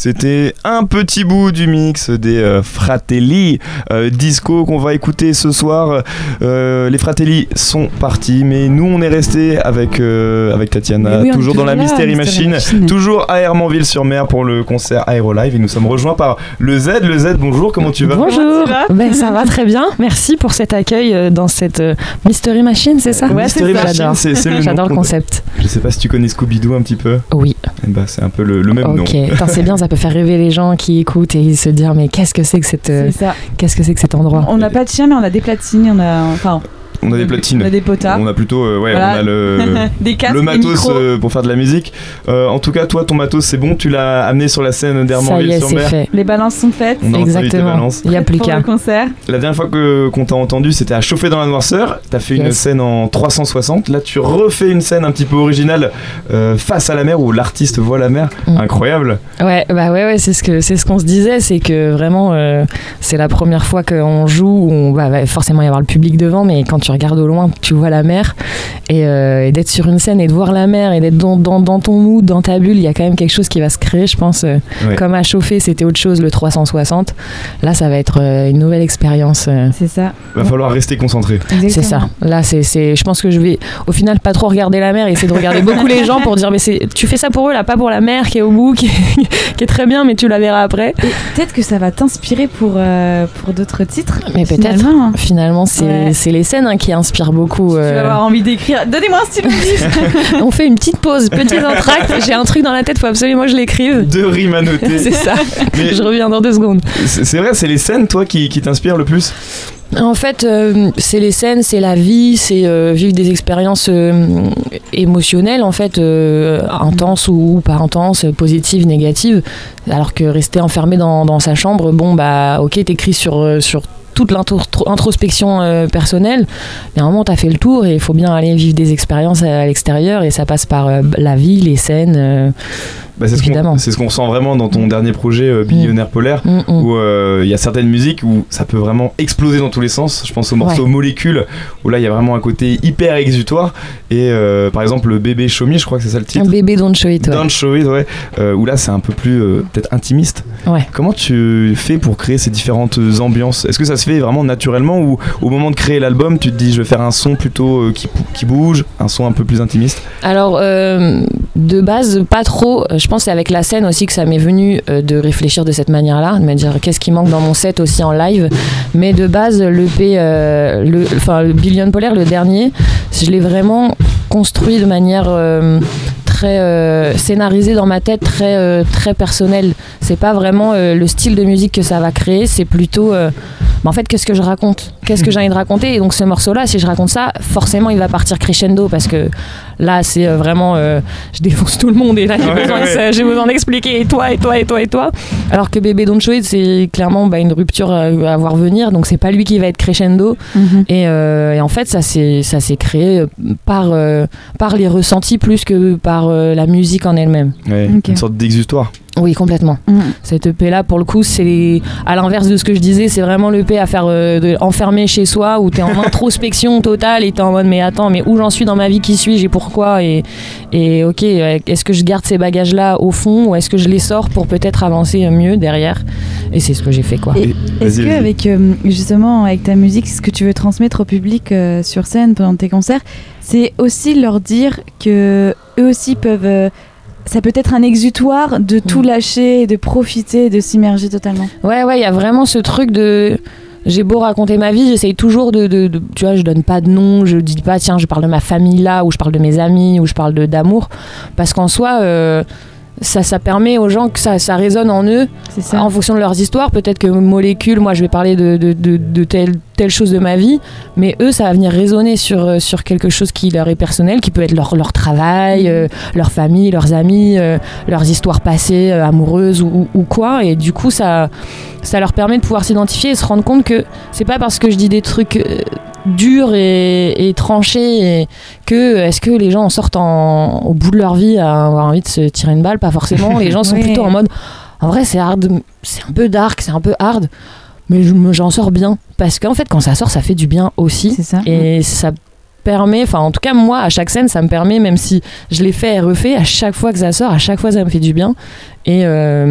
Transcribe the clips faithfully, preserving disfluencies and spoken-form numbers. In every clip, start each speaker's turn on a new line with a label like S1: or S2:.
S1: C'était un petit bout du mix des euh, Fratelli euh, Disco qu'on va écouter ce soir. Euh, les Fratelli sont partis, mais nous on est restés avec, euh, avec Tatiana, oui, toujours dans la là, Mystery Machine, Machine, toujours à Hermanville-sur-Mer pour le concert Aérolive. Et nous sommes rejoints par le Z. Le Z, bonjour, comment tu vas?
S2: Bonjour, ben, ça va très bien. Merci pour cet accueil dans cette euh, Mystery Machine, c'est ça?
S1: Ouais, Mystery c'est ça. Machine, c'est, c'est le
S2: J'adore le concept.
S1: Je sais pas si tu connais Scooby-Doo un petit peu.
S2: Oui.
S1: Eh ben, c'est un peu le, le même
S2: okay.
S1: nom.
S2: Ok, Attends, c'est bien, ça peut faire rêver les gens qui écoutent et se dire mais qu'est-ce que c'est que cette, euh,
S3: c'est ça.
S2: Qu'est-ce que c'est que cet endroit?
S3: On n'a pas de chien, mais on a des platines, on a enfin.
S1: On a des platines.
S3: On a des potas.
S1: On a plutôt, euh, ouais,
S3: voilà.
S1: on a le,
S3: des casques,
S1: le matos euh, pour faire de la musique. Euh, en tout cas, toi, ton matos, c'est bon. Tu l'as amené sur la scène d'Hermanville-sur-Mer.
S2: Fait.
S3: Les balances sont faites.
S1: On a
S2: Exactement. Il n'y a plus qu'à.
S3: concert.
S1: La dernière fois que qu'on t'a entendu, c'était à Chauffer dans la noirceur. T'as fait yes. une scène en trois cent soixante. Là, tu refais une scène un petit peu originale euh, face à la mer où l'artiste voit la mer. Mm. Incroyable.
S2: Ouais, bah ouais, ouais, c'est ce que c'est ce qu'on se disait, c'est que vraiment, euh, c'est la première fois qu'on joue. Où on bah, va forcément y avoir le public devant, mais quand tu regardes au loin, tu vois la mer et, euh, et d'être sur une scène et de voir la mer et d'être dans, dans, dans ton mood, dans ta bulle, il y a quand même quelque chose qui va se créer, je pense. Euh, ouais. Comme à Chauffer, c'était autre chose, le trois cent soixante. Là, ça va être euh, une nouvelle expérience. Euh.
S3: C'est ça.
S1: Va falloir rester concentré.
S2: Exactement. C'est ça. Là, c'est, c'est, je pense que je vais au final pas trop regarder la mer et essayer de regarder beaucoup les gens pour dire mais c'est, tu fais ça pour eux là, pas pour la mer qui est au bout, qui est, qui est très bien, mais tu la verras après.
S3: Et peut-être que ça va t'inspirer pour, euh, pour d'autres titres.
S2: Mais peut-être.
S3: Finalement,
S2: finalement c'est, ouais. c'est les scènes hein, qui inspirent beaucoup.
S3: Euh... Tu vas avoir envie d'écrire. Donnez-moi un stylo.
S2: On fait une petite pause, petit entracte. J'ai un truc dans la tête, faut absolument que je l'écrive.
S1: Deux rimes à noter.
S2: C'est ça. Mais je reviens dans deux secondes.
S1: C'est, c'est vrai, c'est les scènes, toi, qui, qui t'inspirent le plus?
S2: En fait, euh, c'est les scènes, c'est la vie, c'est euh, vivre des expériences euh, émotionnelles, en fait, euh, intenses ou, ou pas intenses, positives, négatives. Alors que rester enfermé dans, dans sa chambre, bon, bah, ok, t'écris sur, sur toute l'introspection euh, personnelle, mais à un moment t'as fait le tour et il faut bien aller vivre des expériences à, à l'extérieur et ça passe par euh, la vie, les scènes. Euh,
S1: Bah, c'est, ce qu'on, c'est ce qu'on ressent vraiment dans ton dernier projet euh, Billionnaire mmh. Polaire mmh, mmh. où il euh, y a certaines musiques où ça peut vraiment exploser dans tous les sens. Je pense au morceau ouais. Molécule où là il y a vraiment un côté hyper exutoire et euh, par exemple le Bébé Show Me, je crois que c'est ça le titre.
S2: Bébé Don't Show It. Ouais.
S1: Don't Show It, ouais. Euh, où là c'est un peu plus euh, peut-être intimiste.
S2: Ouais.
S1: Comment tu fais pour créer ces différentes ambiances? Est-ce que ça se fait vraiment naturellement ou au moment de créer l'album tu te dis je vais faire un son plutôt euh, qui, qui bouge, un son un peu plus intimiste?
S2: Alors euh, de base pas trop. Je pense que c'est avec la scène aussi que ça m'est venu euh, de réfléchir de cette manière-là, de me dire qu'est-ce qui manque dans mon set aussi en live. Mais de base, l'E P, euh, le, enfin le Billion Polaire, le dernier, je l'ai vraiment construit de manière euh, très euh, scénarisée dans ma tête, très euh, très personnelle. C'est pas vraiment euh, le style de musique que ça va créer, c'est plutôt euh, bah en fait qu'est-ce que je raconte, qu'est-ce que j'ai envie de raconter. Et donc ce morceau-là, si je raconte ça, forcément il va partir crescendo parce que là c'est euh, vraiment euh, je défonce tout le monde et là j'ai, ouais, besoin, ouais. de, j'ai besoin d'expliquer et toi et toi et toi et toi. Alors que Bébé Don't Show It, c'est clairement bah, une rupture à, à voir venir, donc c'est pas lui qui va être crescendo. Mm-hmm. Et, euh, et en fait ça s'est ça s'est créé par euh, par les ressentis plus que par euh, la musique en elle-même.
S1: Ouais, okay. Une sorte d'exutoire.
S2: Oui, complètement. Mmh. Cette E P là, pour le coup, c'est à l'inverse de ce que je disais, c'est vraiment l'E P à faire euh, de, enfermé chez soi où t'es en introspection totale et t'es en mode mais attends, mais où j'en suis dans ma vie, qui suis-je et pourquoi et, et ok, est-ce que je garde ces bagages là au fond ou est-ce que je les sors pour peut-être avancer mieux derrière? Et c'est ce que j'ai fait quoi.
S3: Et est-ce que avec euh, justement avec ta musique, ce que tu veux transmettre au public euh, sur scène pendant tes concerts, c'est aussi leur dire que eux aussi peuvent euh, ça peut être un exutoire de tout lâcher et de profiter, de s'immerger totalement.
S2: Ouais, ouais, il y a vraiment ce truc de... J'ai beau raconter ma vie, j'essaye toujours de, de, de... Tu vois, je donne pas de nom, je dis pas, tiens, je parle de ma famille là, ou je parle de mes amis, ou je parle de, d'amour. Parce qu'en soi... Euh, Ça, ça permet aux gens que ça, ça résonne en eux, c'est ça. En fonction de leurs histoires. Peut-être que Molécule, moi je vais parler de, de, de, de telle, telle chose de ma vie, mais eux ça va venir résonner sur, sur quelque chose qui leur est personnel, qui peut être leur, leur travail, euh, leur famille, leurs amis, euh, leurs histoires passées, euh, amoureuses ou, ou quoi. Et du coup ça, ça leur permet de pouvoir s'identifier et se rendre compte que c'est pas parce que je dis des trucs... Euh, dur et, et tranché et que est-ce que les gens en sortent en, au bout de leur vie à avoir envie de se tirer une balle? Pas forcément. Les gens sont oui. plutôt en mode en vrai c'est hard, c'est un peu dark, c'est un peu hard, mais je, j'en sors bien parce qu'en fait quand ça sort ça fait du bien aussi.
S3: C'est ça.
S2: Et ça permet, enfin en tout cas moi à chaque scène ça me permet, même si je l'ai fait et refait, à chaque fois que ça sort, à chaque fois ça me fait du bien et euh,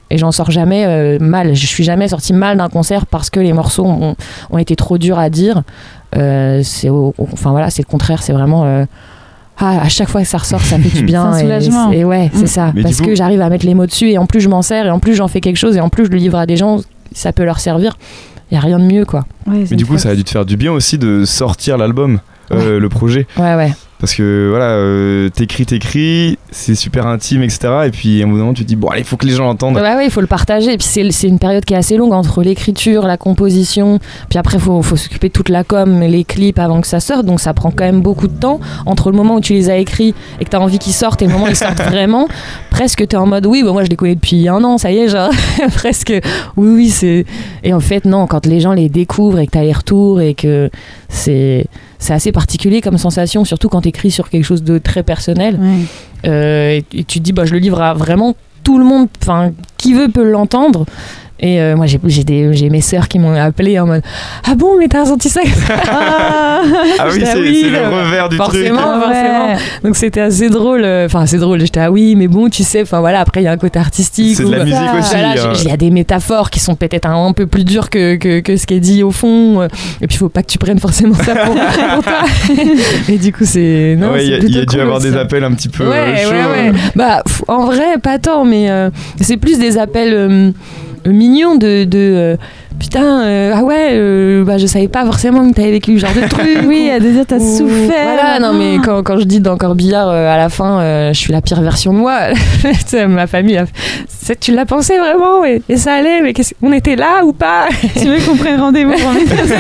S2: et j'en sors jamais euh, mal. Je suis jamais sortie mal d'un concert parce que les morceaux ont, ont été trop durs à dire. Euh, c'est au, enfin voilà, c'est le contraire, c'est vraiment euh, ah, à chaque fois que ça ressort, ça fait du bien.
S3: C'est un soulagement.
S2: Et, et ouais, c'est ça.
S1: Mais
S2: parce
S1: du coup...
S2: que j'arrive à mettre les mots dessus et en plus je m'en sers et en plus j'en fais quelque chose et en plus je le livre à des gens, ça peut leur servir. Il y a rien de mieux, quoi.
S3: Ouais,
S1: mais du coup, ça a dû te faire du bien aussi de sortir l'album, euh,
S2: ouais.
S1: le projet.
S2: Ouais, ouais.
S1: Parce que voilà, euh, t'écris, t'écris, c'est super intime, et cetera. Et puis à un moment, tu te dis, bon, allez, il faut que les gens l'entendent.
S2: Bah ouais, il faut le partager. Et puis c'est, c'est une période qui est assez longue entre l'écriture, la composition. Puis après, il faut, faut s'occuper de toute la com, les clips avant que ça sorte. Donc ça prend quand même beaucoup de temps. Entre le moment où tu les as écrits et que t'as envie qu'ils sortent et le moment où ils sortent vraiment, presque t'es en mode, oui, bah moi je les connais depuis un an, ça y est, genre, presque, oui, oui, c'est. Et en fait, non, quand les gens les découvrent et que t'as les retours et que c'est. C'est assez particulier comme sensation, surtout quand tu écris sur quelque chose de très personnel. Ouais. Euh, et, et tu te dis, bah, je le livre à vraiment tout le monde, enfin, qui veut peut l'entendre. Et euh, moi, j'ai, j'ai, des, j'ai mes sœurs qui m'ont appelé en mode ah bon, mais t'as ressenti ça? Ah,
S1: ah oui, c'est, oui, c'est le revers du
S2: forcément,
S1: truc.
S2: Forcément, ouais. Donc c'était assez drôle. Enfin, assez drôle. J'étais ah oui, mais bon, tu sais, enfin voilà, après il y a un côté artistique.
S1: C'est de la musique ça. Aussi.
S2: Il voilà, euh... y a des métaphores qui sont peut-être un, un peu plus dures que, que, que ce qui est dit au fond. Et puis il faut pas que tu prennes forcément ça pour, pour toi. Et du coup, c'est.
S1: Non, ouais, il y a, y a dû cool avoir aussi. Des appels un petit peu
S2: ouais,
S1: chauds.
S2: Ouais, ouais. Bah, pff, en vrai, pas tant, mais euh, c'est plus des appels. Euh, mignon de, de euh, putain euh, ah ouais euh, bah je savais pas forcément que t'avais vécu ce genre de truc.
S3: Oui, à dire t'as ou, souffert
S2: voilà non mais quand, quand je dis dans Corbillard euh, à la fin euh, je suis la pire version de moi ma famille a... tu l'as pensé vraiment et, et ça allait mais on était là ou pas?
S3: Tu veux qu'on prenne rendez-vous pour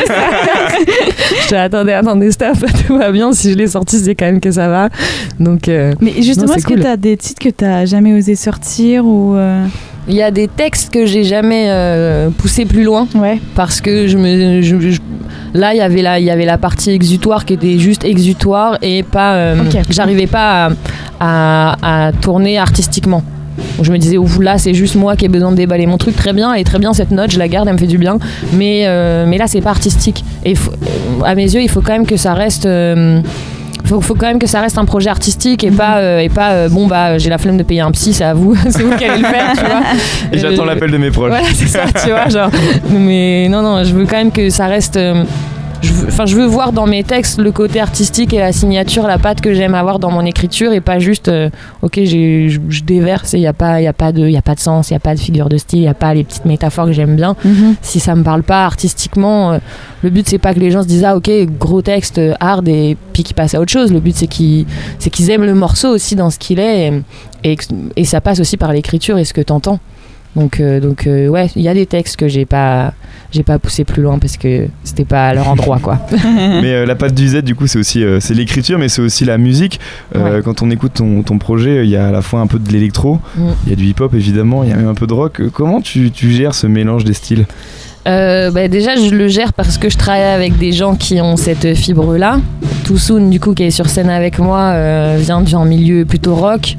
S2: je te attendais attendez stop tout va bien, si je l'ai sorti c'est quand même que ça va donc euh,
S3: mais justement non, est-ce
S2: cool.
S3: que t'as des titres que t'as jamais osé sortir ou euh...
S2: Il y a des textes que j'ai jamais euh, poussés plus loin,
S3: ouais.
S2: parce que je me, je, je, là il y avait la, il y avait la partie exutoire qui était juste exutoire et pas, euh, okay. j'arrivais pas à, à, à tourner artistiquement. Donc je me disais, ouf, là c'est juste moi qui ai besoin de déballer mon truc, très bien, et très bien cette note, je la garde, elle me fait du bien, mais, euh, mais là c'est pas artistique. Et faut, à mes yeux, il faut quand même que ça reste. Euh, Faut, faut quand même que ça reste un projet artistique et pas, euh, et pas euh, bon bah j'ai la flemme de payer un psy, c'est à vous, c'est vous qui allez le faire, tu vois.
S1: Et euh, j'attends l'appel de mes proches.
S2: Voilà, c'est ça, tu vois, genre. Mais non, non, je veux quand même que ça reste. Euh, Enfin, je, je veux voir dans mes textes le côté artistique et la signature, la patte que j'aime avoir dans mon écriture et pas juste, euh, ok, j'ai, je, je déverse et il n'y a pas, y a pas de, y a pas de sens, il n'y a pas de figure de style, il n'y a pas les petites métaphores que j'aime bien. Mm-hmm. Si ça me parle pas artistiquement, euh, le but c'est pas que les gens se disent ah ok, gros texte, hard et puis qu'ils passent à autre chose. Le but c'est qu'ils, c'est qu'ils aiment le morceau aussi dans ce qu'il est et, et, et ça passe aussi par l'écriture et ce que t'entends. Donc, euh, donc euh, ouais, il y a des textes que j'ai pas, j'ai pas poussé plus loin parce que c'était pas à leur endroit, quoi.
S1: Mais euh, la patte du Z, du coup, c'est aussi, euh, c'est l'écriture, mais c'est aussi la musique. Euh, ouais. Quand on écoute ton, ton projet, il y a à la fois un peu de l'électro, il mm. y a du hip-hop évidemment, il y a même un peu de rock. Comment tu, tu gères ce mélange des styles?
S2: Euh, bah déjà je le gère parce que je travaille avec des gens qui ont cette fibre là. Toussoun du coup qui est sur scène avec moi euh, vient d'un milieu plutôt rock.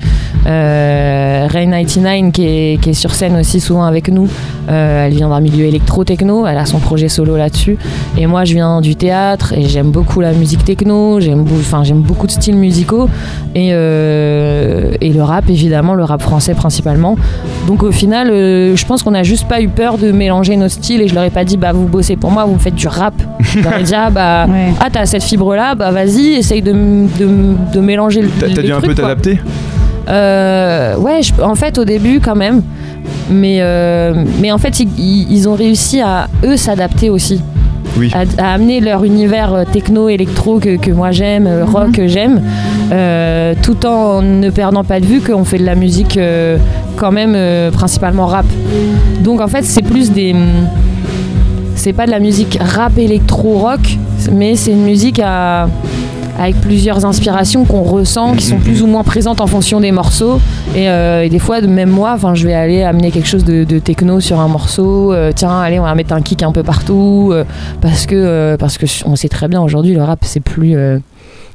S2: euh, Rain quatre-vingt-dix-neuf qui est, qui est sur scène aussi souvent avec nous, euh, elle vient d'un milieu électro-techno, elle a son projet solo là-dessus et moi je viens du théâtre et j'aime beaucoup la musique techno, j'aime, enfin, j'aime beaucoup de styles musicaux et, euh, et le rap évidemment, le rap français principalement. Donc au final euh, je pense qu'on a juste pas eu peur de mélanger nos styles et je leur ai pas dit bah vous bossez pour moi, vous me faites du rap. Je leur ai dit ah bah ouais. ah t'as cette fibre là, bah vas-y essaye de, de, de mélanger le
S1: T'as, t'as dû un peu t'adapter
S2: euh, ouais je, en fait au début quand même mais, euh, mais en fait ils, ils ont réussi à eux s'adapter aussi. Oui. À, à amener leur univers techno, électro que, que moi j'aime, mm-hmm. rock que j'aime, euh, tout en ne perdant pas de vue qu'on fait de la musique euh, quand même euh, principalement rap. Donc en fait c'est plus des... C'est pas de la musique rap, électro, rock, mais c'est une musique à... avec plusieurs inspirations qu'on ressent, qui sont plus ou moins présentes en fonction des morceaux. Et, euh, et des fois, même moi, je vais aller amener quelque chose de, de techno sur un morceau. Euh, tiens, allez, on va mettre un kick un peu partout. Euh, parce que, euh, parce que on sait très bien aujourd'hui, le rap, c'est plus... Euh,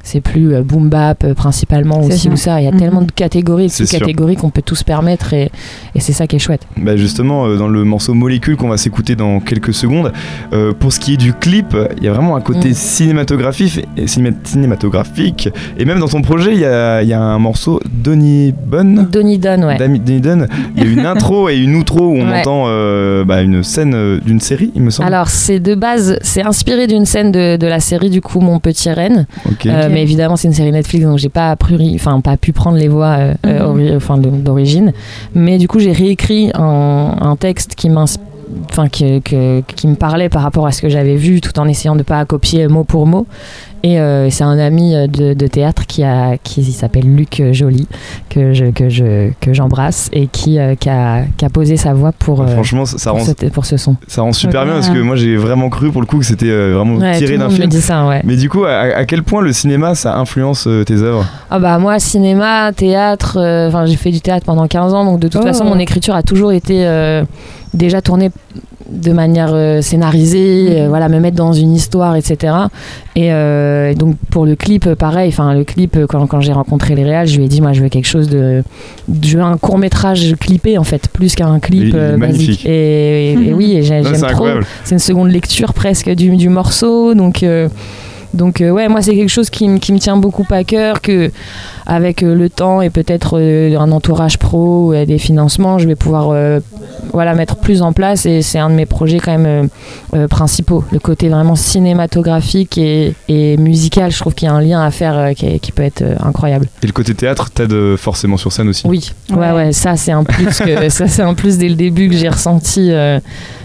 S2: c'est plus euh, boom bap euh, principalement
S3: C'est
S2: aussi
S3: ça.
S2: ou ça. Il y a
S3: Mhm.
S2: tellement de catégories, de
S1: C'est sûr.
S2: sous-catégories qu'on peut tous se permettre et, et c'est ça qui est chouette.
S1: Bah justement, euh, dans le morceau Molécule qu'on va s'écouter dans quelques secondes, euh, pour ce qui est du clip, il y a vraiment un côté
S2: Mm.
S1: cinématographique, et cinéma- cinématographique. Et même dans ton projet, il y a, il y a un morceau Donny Bunn.
S2: Donny Dunn, ouais.
S1: Dami- Donny Dunn. Il y a une intro et une outro où on
S2: Ouais.
S1: entend euh, bah, une scène euh, d'une série, il me semble.
S2: Alors c'est de base, c'est inspiré d'une scène de, de la série du coup Mon Petit Reine.
S1: Ok.
S2: Euh,
S3: Ok.
S2: mais évidemment, c'est une série Netflix, donc j'ai pas, pu- enfin, pas pu prendre les voix euh, euh,
S3: Mhm.
S2: ori- enfin, de- d'origine. Mais du coup, j'ai réécrit un, un texte qui m'ins- enfin, que- que- qui me parlait par rapport à ce que j'avais vu, tout en essayant de pas copier mot pour mot. Et euh, c'est un ami de, de théâtre qui, a, qui s'appelle Luc Joly, que, je, que, je, que j'embrasse, et qui, euh, qui, a, qui a posé sa voix pour, euh,
S1: Franchement, ça, ça
S2: pour,
S1: rend,
S2: ce, pour ce son.
S1: ça rend super
S3: Ok.
S1: bien parce que moi j'ai vraiment cru pour le coup que c'était euh, vraiment
S2: Ouais, tout
S1: tiré
S2: le
S1: d'un
S2: monde me
S1: film.
S2: dit ça, ouais.
S1: Mais du coup, à, à quel point le cinéma ça influence euh, tes œuvres?
S2: Ah bah moi cinéma, théâtre, euh, enfin j'ai fait du théâtre pendant quinze ans, donc de toute
S3: Oh.
S2: façon mon écriture a toujours été euh, déjà tournée de manière euh, scénarisée,
S3: Mhm.
S2: euh, voilà, me mettre dans une histoire, et cetera. Et euh, donc pour le clip, pareil, enfin le clip, quand, quand j'ai rencontré les réals, je lui ai dit moi je veux quelque chose de, je veux un court métrage clippé en fait, plus qu'un clip
S1: Il est
S2: euh,
S1: magnifique.
S2: basique. Et, et- et oui, et j'ai-
S1: Non,
S2: j'aime
S1: c'est
S2: trop.
S1: incroyable.
S2: C'est une seconde lecture presque du, du morceau, donc. euh, Donc euh, ouais, moi c'est quelque chose qui, m- qui me tient beaucoup à cœur, que avec euh, le temps et peut-être euh, un entourage pro et des financements, je vais pouvoir euh, voilà, mettre plus en place, et c'est un de mes projets quand même euh, euh, principaux. Le côté vraiment cinématographique et, et musical, je trouve qu'il y a un lien à faire euh, qui, est- qui peut être euh, incroyable.
S1: Et le côté théâtre t'aide euh, forcément sur scène aussi.
S2: Oui, ouais,
S3: Ouais.
S2: ouais, ça c'est un plus que ça c'est un plus dès le début que j'ai ressenti, euh,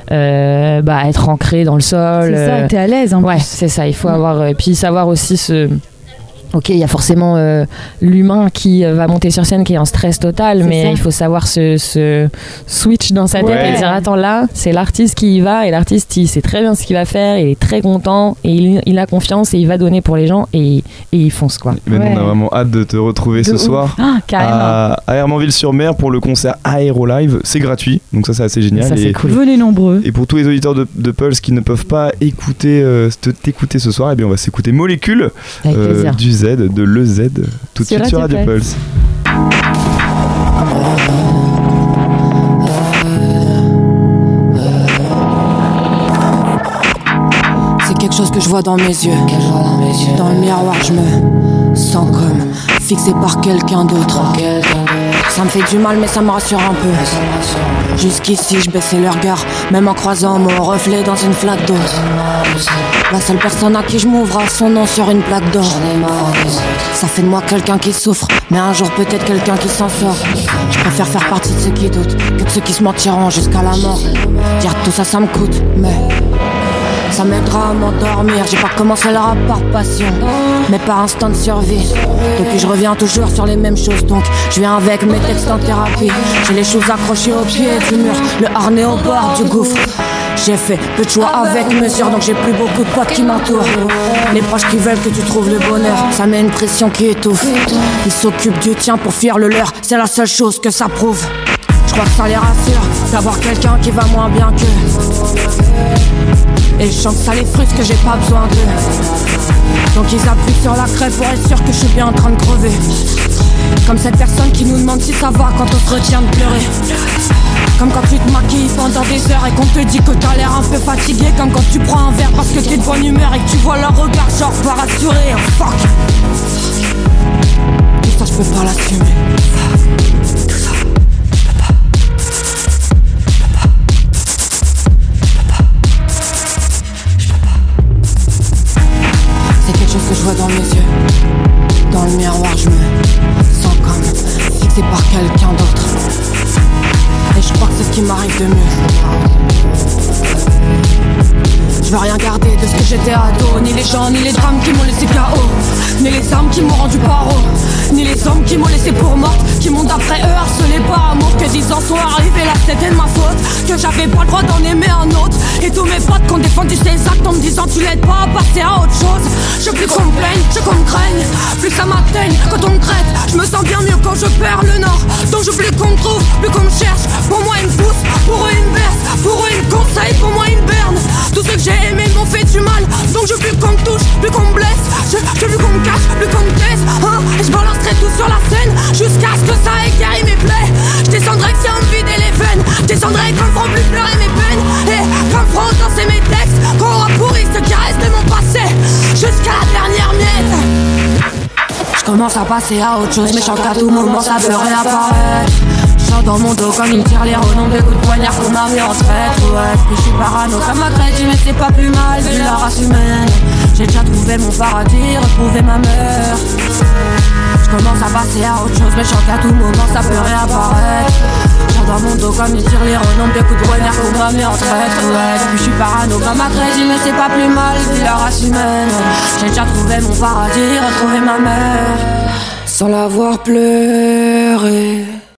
S2: euh, bah, être ancré dans le sol.
S3: C'est ça,
S2: euh,
S3: t'es à l'aise en
S2: Ouais,
S3: plus.
S2: c'est ça. Il faut
S3: Mm.
S2: avoir. Et puis savoir aussi se. Ok, il y a forcément euh, l'humain qui euh, va monter sur scène qui est en stress total,
S3: C'est
S2: mais
S3: ça.
S2: il faut savoir se, se switch dans sa tête
S1: Ouais.
S2: et dire attends là, c'est l'artiste qui y va, et l'artiste il sait très bien ce qu'il va faire, il est très content et il, il a confiance et il va donner pour les gens, et, et il fonce quoi.
S1: Mais nous,
S3: Ouais.
S1: on a vraiment hâte de te retrouver ce
S3: De ouf.
S1: soir
S3: Ah, carrément.
S1: à, à Hermanville-sur-Mer pour le concert Aéro Live. C'est gratuit, donc ça c'est assez génial.
S2: Ça, c'est
S1: et,
S2: cool.
S3: Venez nombreux.
S1: et pour tous les auditeurs de, de Pulse qui ne peuvent pas écouter, euh, te- t'écouter ce soir, eh bien on va s'écouter Molécule
S2: Avec
S1: euh,
S2: plaisir.
S1: du Z, de le Z, tout de
S3: Sur
S1: suite sur Radio
S3: Radio
S1: Pulse.
S4: C'est quelque chose que je vois dans mes yeux. Dans le miroir, je me sens comme fixé par quelqu'un d'autre. Ça me fait du mal, mais ça me rassure un peu. Jusqu'ici, je baissais le regard, même en croisant mon reflet dans une flaque d'eau. La seule personne à qui je m'ouvre a son nom sur une plaque d'or. Ça fait de moi quelqu'un qui souffre, mais un jour peut-être quelqu'un qui s'en sort. Je préfère faire partie de ceux qui doutent que de ceux qui se mentiront jusqu'à la mort. Dire tout ça, ça me coûte, mais ça m'aidera à m'endormir. J'ai pas commencé le rap par passion, mais par instinct de survie. Depuis je reviens toujours sur les mêmes choses, donc je viens avec mes textes en thérapie. J'ai les choses accrochées au pied du mur, le harnais au bord du gouffre. J'ai fait peu de choix avec mesure, donc j'ai plus beaucoup de potes qui m'entourent. Les proches qui veulent que tu trouves le bonheur, ça met une pression qui étouffe. Ils s'occupent du tien pour fuir le leur, c'est la seule chose que ça prouve. Je crois que ça les rassure d'avoir quelqu'un qui va moins bien qu'eux. Et je sens que ça les frustre, que j'ai pas besoin d'eux. Donc ils appuient sur la crève pour être sûr que je suis bien en train de crever. Comme cette personne qui nous demande si ça va quand on se retient de pleurer. Comme quand tu te maquilles pendant des heures et qu'on te dit que t'as l'air un peu fatigué. Comme quand tu prends un verre parce que t'es de bonne humeur et que tu vois leur regard genre pas rassuré. Oh, fuck. Tout ça je peux pas l'assumer. Tout ça. C'est quelque chose que je vois dans mes yeux. Dans le miroir, je me sens comme fixé par quelqu'un d'autre. Et je crois que c'est ce qui m'arrive de mieux. Je veux rien garder de ce que j'étais ado. Ni les gens, ni les drames qui m'ont laissé K O. Ni les armes qui m'ont rendu paro. Ni les hommes qui m'ont laissé pour morte. Qui m'ont d'après eux harcelé par amour. Que dix ans sont arrivés là, c'était de ma faute. Que j'avais pas le droit d'en aimer un autre. Et tous mes potes qui ont défendu ces actes en me disant tu l'aides pas à passer à autre chose. Je veux plus qu'on me plaigne, je veux qu'on me craigne. Plus ça m'atteigne quand on me traite. Je me sens bien mieux quand je perds le nord. Donc je veux plus qu'on me trouve, plus qu'on me cherche. Pour moi ils me poussent, pour eux ils me versent. Pour eux ils me conseillent, pour moi ils me bernent. Tous ceux que j'ai aimés m'ont fait du mal. Donc je veux plus qu'on me touche, plus qu'on me blesse. Je, je veux plus qu'on me cache, plus qu'on me taise, hein. Et je balancerai tout sur la scène jusqu'à ce que ça ait guéri mes plaies. Je descendrai que si on me vidait les veines. Je descendrai quand me feront plus pleurer mes peines. Et quand me feront danser mes textes. Qu'on aura pourri cette caresse de mon passé jusqu'à la dernière miette. Je commence à passer à autre chose, mais je sens qu'à tout moment ça peut réapparaître. Je dans mon dos comme il tire les renoms, des coups de poignard qu'on m'a mis en traître. Ouais, puis je suis parano comme ma crédit, mais c'est pas plus mal vu la race humaine. J'ai déjà trouvé mon paradis, retrouvé ma mère. Je commence à passer à autre chose, mais je sens qu'à tout moment ça peut réapparaître. Je dans mon dos comme il tire les renoms, des coups de poignard qu'on m'a mis en traître. Ouais, puis je suis parano comme ma crédit, mais c'est pas plus mal vu la race humaine. J'ai déjà trouvé mon paradis, retrouvé ma mère sans l'avoir pleuré.